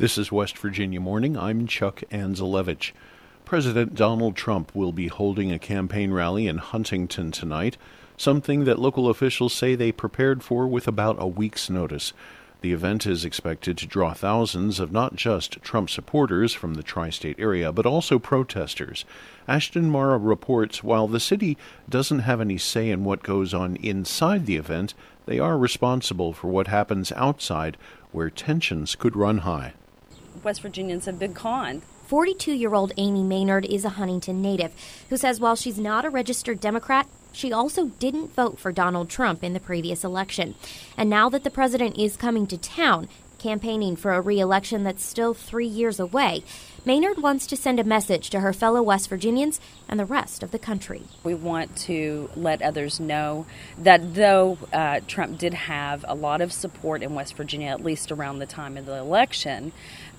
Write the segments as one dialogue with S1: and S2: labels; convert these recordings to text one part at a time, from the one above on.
S1: This is West Virginia Morning. I'm Chuck Anzelevich. President Donald Trump will be holding a campaign rally in Huntington tonight, something that local officials say they prepared for with about a week's notice. The event is expected to draw thousands of not just Trump supporters from the tri-state area, but also protesters. Ashton Mara reports while the city doesn't have any say in what goes on inside the event, they are responsible for what happens outside, where tensions could run high.
S2: West Virginians have been conned.
S3: 42-year-old Amy Maynard is a Huntington native who says while she's not a registered Democrat, she also didn't vote for Donald Trump in the previous election. And now that the president is coming to town, campaigning for a re-election that's still 3 years away, Maynard wants to send a message to her fellow West Virginians and the rest of the country.
S2: We want to let others know that though Trump did have a lot of support in West Virginia, at least around the time of the election,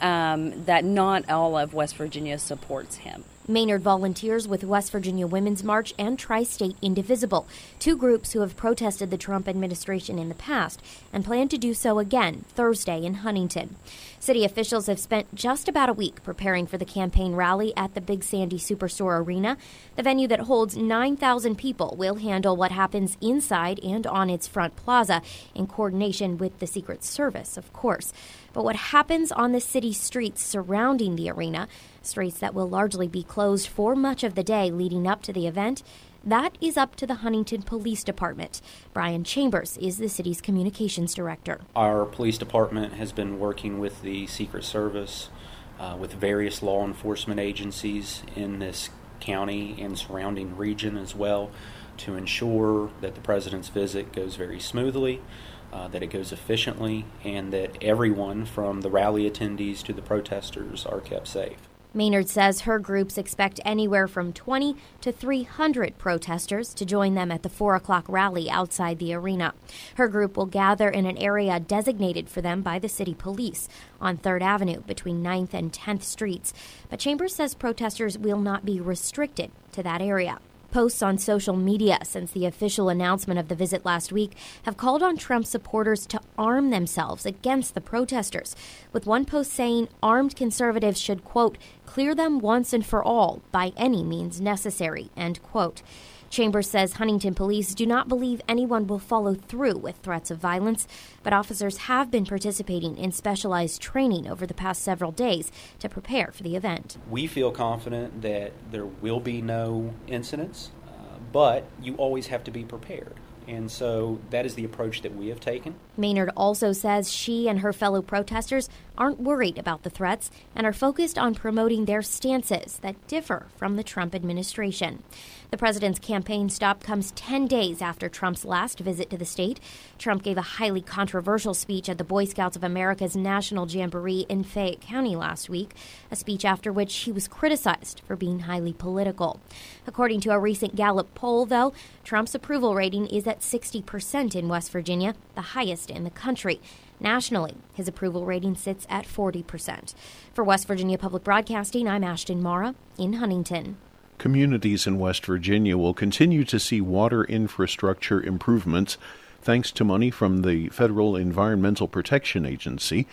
S2: that not all of West Virginia supports him.
S3: Maynard volunteers with West Virginia Women's March and Tri-State Indivisible, two groups who have protested the Trump administration in the past and plan to do so again Thursday in Huntington. City officials have spent just about a week preparing for the campaign rally at the Big Sandy Superstore Arena. The venue that holds 9,000 people will handle what happens inside and on its front plaza in coordination with the Secret Service, of course. But what happens on the city streets surrounding the arena, streets that will largely be closed for much of the day leading up to the event, that is up to the Huntington Police Department. Brian Chambers is the city's communications director.
S4: Our police department has been working with the Secret Service, with various law enforcement agencies in this county and surrounding region as well, to ensure that the president's visit goes very smoothly, that it goes efficiently, and that everyone from the rally attendees to the protesters are kept safe.
S3: Maynard says her groups expect anywhere from 20 to 300 protesters to join them at the 4 o'clock rally outside the arena. Her group will gather in an area designated for them by the city police on 3rd Avenue between 9th and 10th Streets. But Chambers says protesters will not be restricted to that area. Posts on social media since the official announcement of the visit last week have called on Trump supporters to arm themselves against the protesters, with one post saying armed conservatives should, quote, clear them once and for all by any means necessary, end quote. Chambers says Huntington police do not believe anyone will follow through with threats of violence, but officers have been participating in specialized training over the past several days to prepare for the event.
S4: We feel confident that there will be no incidents, but you always have to be prepared. And so that is the approach that we have taken.
S3: Maynard also says she and her fellow protesters aren't worried about the threats and are focused on promoting their stances that differ from the Trump administration. The president's campaign stop comes 10 days after Trump's last visit to the state. Trump gave a highly controversial speech at the Boy Scouts of America's National Jamboree in Fayette County last week, a speech after which he was criticized for being highly political. According to a recent Gallup poll, though, Trump's approval rating is at 60% in West Virginia, the highest in the country. Nationally, his approval rating sits at 40%. For West Virginia Public Broadcasting, I'm Ashton Mara in Huntington.
S1: Communities in West Virginia will continue to see water infrastructure improvements thanks to money from the Federal Environmental Protection Agency,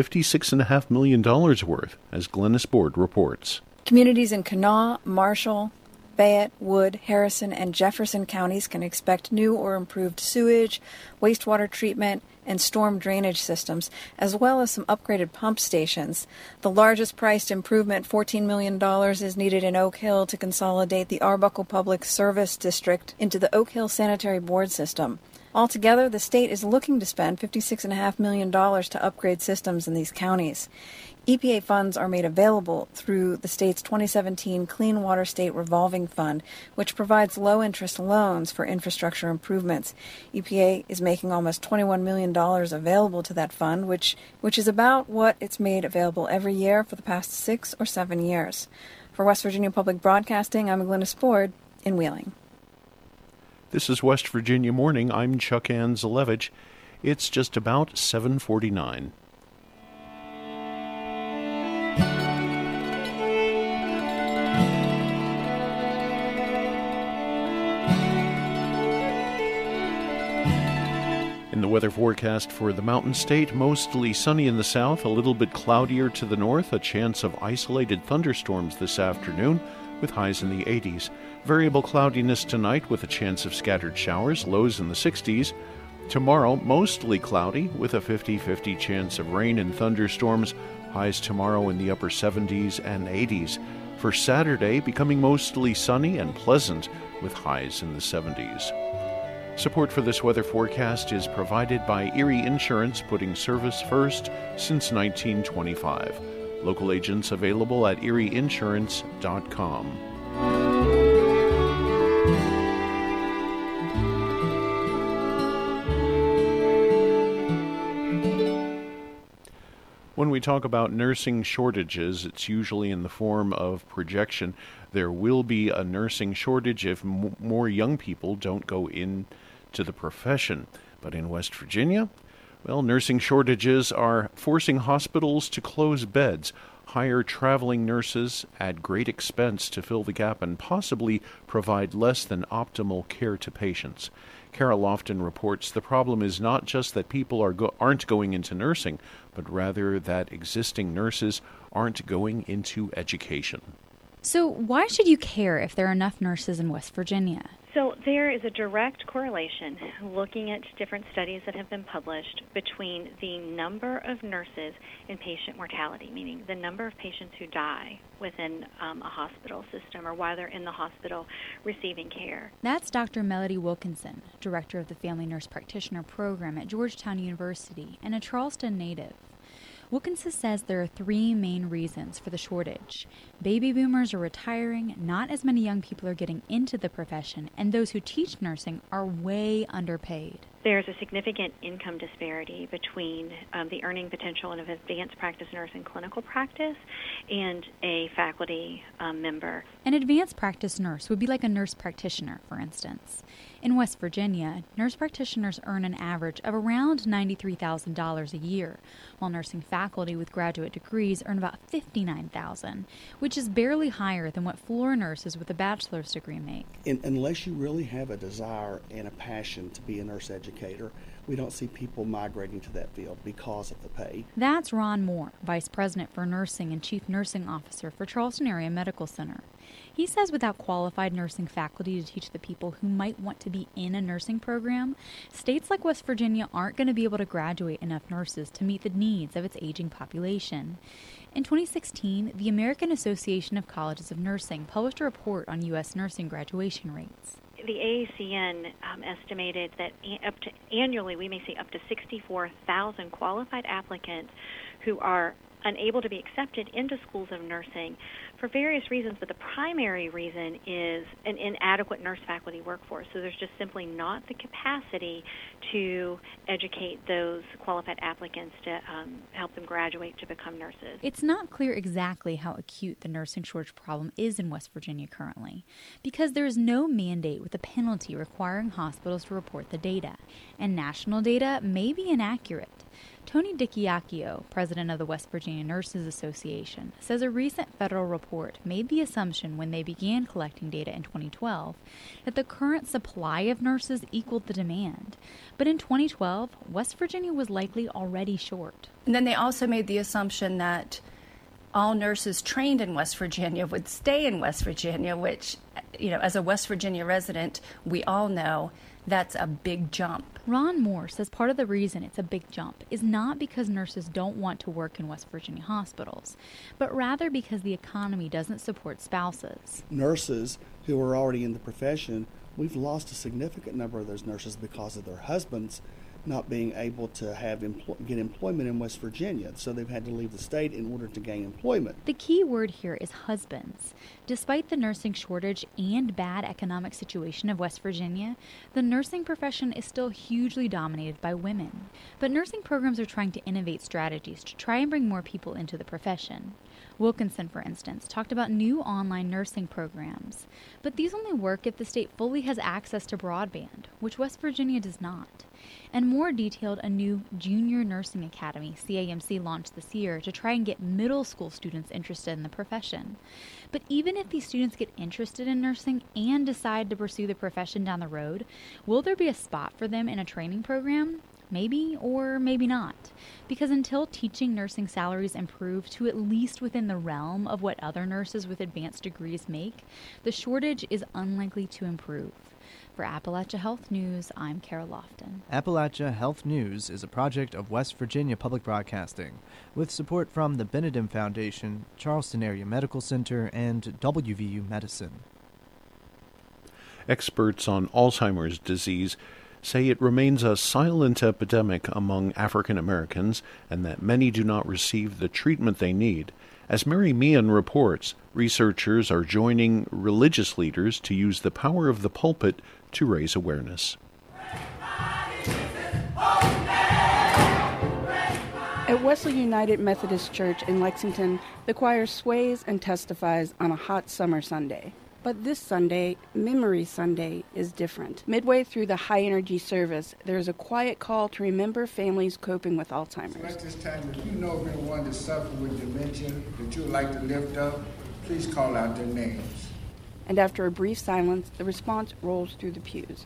S1: $56.5 million worth, as Glennis Board reports.
S5: Communities in Kanawha, Marshall, Fayette, Wood, Harrison, and Jefferson counties can expect new or improved sewage, wastewater treatment, and storm drainage systems, as well as some upgraded pump stations. The largest priced improvement, $14 million, is needed in Oak Hill to consolidate the Arbuckle Public Service District into the Oak Hill Sanitary Board system. Altogether, the state is looking to spend $56.5 million to upgrade systems in these counties. EPA funds are made available through the state's 2017 Clean Water State Revolving Fund, which provides low-interest loans for infrastructure improvements. EPA is making almost $21 million available to that fund, which is about what it's made available every year for the past 6 or 7 years. For West Virginia Public Broadcasting, I'm Glennis Board in Wheeling.
S1: This is West Virginia Morning. I'm Chuck Anzelevich. It's just about 7:49. In the weather weather forecast for the Mountain State. Mostly sunny in the south, a little bit cloudier to the north, a chance of isolated thunderstorms this afternoon with highs in the 80s. Variable cloudiness tonight with a chance of scattered showers, lows in the 60s. Tomorrow, mostly cloudy with a 50-50 chance of rain and thunderstorms, highs tomorrow in the upper 70s and 80s. For Saturday, becoming mostly sunny and pleasant with highs in the 70s. Support for this weather forecast is provided by Erie Insurance, putting service first since 1925. Local agents available at erieinsurance.com. When we talk about nursing shortages, it's usually in the form of projection. There will be a nursing shortage if more young people don't go into the profession. But in West Virginia, well, nursing shortages are forcing hospitals to close beds, hire traveling nurses at great expense to fill the gap, and possibly provide less than optimal care to patients. Kara Lofton reports the problem is not just that people aren't going into nursing, but rather that existing nurses aren't going into education.
S6: So why should you care if there are enough nurses in West Virginia?
S7: So there is a direct correlation, looking at different studies that have been published, between the number of nurses and patient mortality, meaning the number of patients who die within a hospital system or while they're in the hospital receiving care.
S6: That's Dr. Melody Wilkinson, director of the Family Nurse Practitioner Program at Georgetown University and a Charleston native. Wilkinson says there are three main reasons for the shortage. Baby boomers are retiring, not as many young people are getting into the profession, and those who teach nursing are way underpaid.
S7: There's a significant income disparity between the earning potential of an advanced practice nurse in clinical practice and a faculty member.
S6: An advanced practice nurse would be like a nurse practitioner, for instance. In West Virginia, nurse practitioners earn an average of around $93,000 a year, while nursing faculty with graduate degrees earn about $59,000, which is barely higher than what floor nurses with a bachelor's degree make.
S8: Unless you really have a desire and a passion to be a nurse educator, we don't see people migrating to that field because of the pay.
S6: That's Ron Moore, Vice President for Nursing and Chief Nursing Officer for Charleston Area Medical Center. He says without qualified nursing faculty to teach the people who might want to be in a nursing program, states like West Virginia aren't going to be able to graduate enough nurses to meet the needs of its aging population. In 2016, the American Association of Colleges of Nursing published a report on U.S. nursing graduation rates.
S7: The AACN estimated that annually we may see up to 64,000 qualified applicants who are unable to be accepted into schools of nursing for various reasons, but the primary reason is an inadequate nurse faculty workforce. So there's just simply not the capacity to educate those qualified applicants to help them graduate to become nurses.
S6: It's not clear exactly how acute the nursing shortage problem is in West Virginia currently, because there is no mandate with a penalty requiring hospitals to report the data, and national data may be inaccurate. Tony Dicchiacchio, president of the West Virginia Nurses Association, says a recent federal report made the assumption when they began collecting data in 2012 that the current supply of nurses equaled the demand. But in 2012, West Virginia was likely already short.
S9: And then they also made the assumption that all nurses trained in West Virginia would stay in West Virginia, which, as a West Virginia resident, we all know that's a big jump.
S6: Ron Moore says part of the reason it's a big jump is not because nurses don't want to work in West Virginia hospitals, but rather because the economy doesn't support spouses.
S8: Nurses who are already in the profession, we've lost a significant number of those nurses because of their husbands not being able to get employment in West Virginia, so they've had to leave the state in order to gain employment.
S6: The key word here is husbands. Despite the nursing shortage and bad economic situation of West Virginia, the nursing profession is still hugely dominated by women. But nursing programs are trying to innovate strategies to try and bring more people into the profession. Wilkinson, for instance, talked about new online nursing programs. But these only work if the state fully has access to broadband, which West Virginia does not. And Moore detailed a new Junior Nursing Academy CAMC launched this year to try and get middle school students interested in the profession. But even if these students get interested in nursing and decide to pursue the profession down the road, will there be a spot for them in a training program? Maybe or maybe not. Because until teaching nursing salaries improve to at least within the realm of what other nurses with advanced degrees make, the shortage is unlikely to improve. For Appalachia Health News, I'm Carol Lofton.
S10: Appalachia Health News is a project of West Virginia Public Broadcasting, with support from the Benedum Foundation, Charleston Area Medical Center, and WVU Medicine.
S1: Experts on Alzheimer's disease say it remains a silent epidemic among African Americans and that many do not receive the treatment they need. As Mary Meehan reports, researchers are joining religious leaders to use the power of the pulpit to raise awareness.
S11: At Wesley United Methodist Church in Lexington, the choir sways and testifies on a hot summer Sunday. But this Sunday, Memory Sunday, is different. Midway through the high-energy service, there is a quiet call to remember families coping with Alzheimer's.
S12: So at this time, if you know of anyone that suffers with dementia that you would like to lift up, please call out their names.
S11: And after a brief silence, the response rolls through the pews.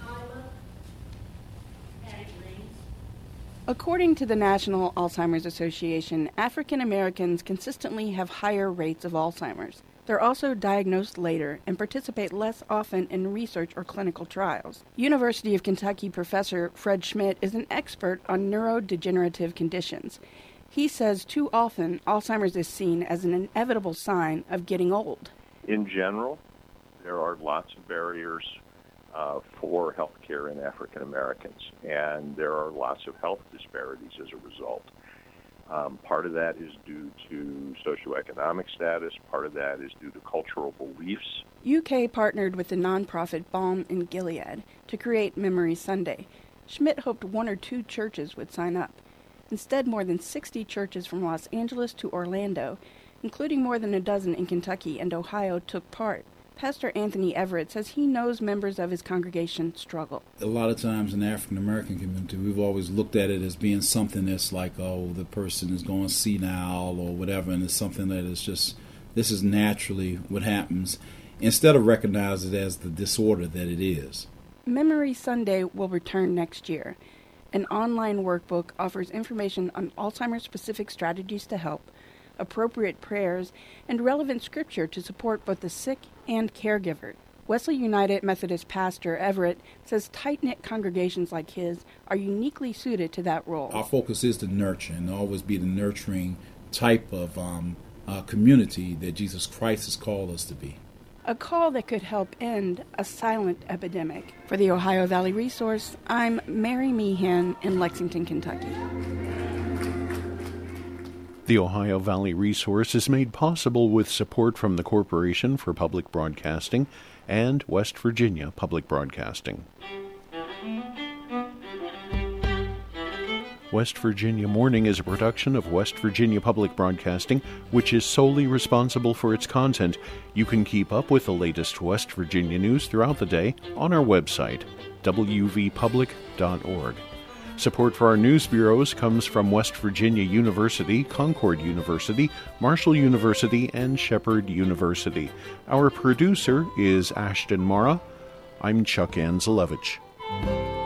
S11: According to the National Alzheimer's Association, African Americans consistently have higher rates of Alzheimer's. They're also diagnosed later and participate less often in research or clinical trials. University of Kentucky professor Fred Schmidt is an expert on neurodegenerative conditions. He says too often Alzheimer's is seen as an inevitable sign of getting old.
S13: In general, there are lots of barriers for health care in African Americans, and there are lots of health disparities as a result. Part of that is due to socioeconomic status. Part of that is due to cultural beliefs.
S11: UK partnered with the nonprofit Balm in Gilead to create Memory Sunday. Schmidt hoped 1 or 2 churches would sign up. Instead, more than 60 churches from Los Angeles to Orlando, including more than a dozen in Kentucky and Ohio, took part. Pastor Anthony Everett says he knows members of his congregation struggle.
S14: A lot of times in the African American community, we've always looked at it as being something that's like, oh, the person is going senile or whatever, and it's something that is just, this is naturally what happens, instead of recognize it as the disorder that it is.
S11: Memory Sunday will return next year. An online workbook offers information on Alzheimer's-specific strategies to help, appropriate prayers, and relevant scripture to support both the sick and caregiver. Wesley United Methodist pastor Everett says tight-knit congregations like his are uniquely suited to that role.
S14: Our focus is to nurture and always be the nurturing type of community that Jesus Christ has called us to be.
S11: A call that could help end a silent epidemic. For the Ohio Valley Resource, I'm Mary Meehan in Lexington, Kentucky.
S1: The Ohio Valley Resource is made possible with support from the Corporation for Public Broadcasting and West Virginia Public Broadcasting. West Virginia Morning is a production of West Virginia Public Broadcasting, which is solely responsible for its content. You can keep up with the latest West Virginia news throughout the day on our website, wvpublic.org. Support for our news bureaus comes from West Virginia University, Concord University, Marshall University, and Shepherd University. Our producer is Ashton Mara. I'm Chuck Anzelevich.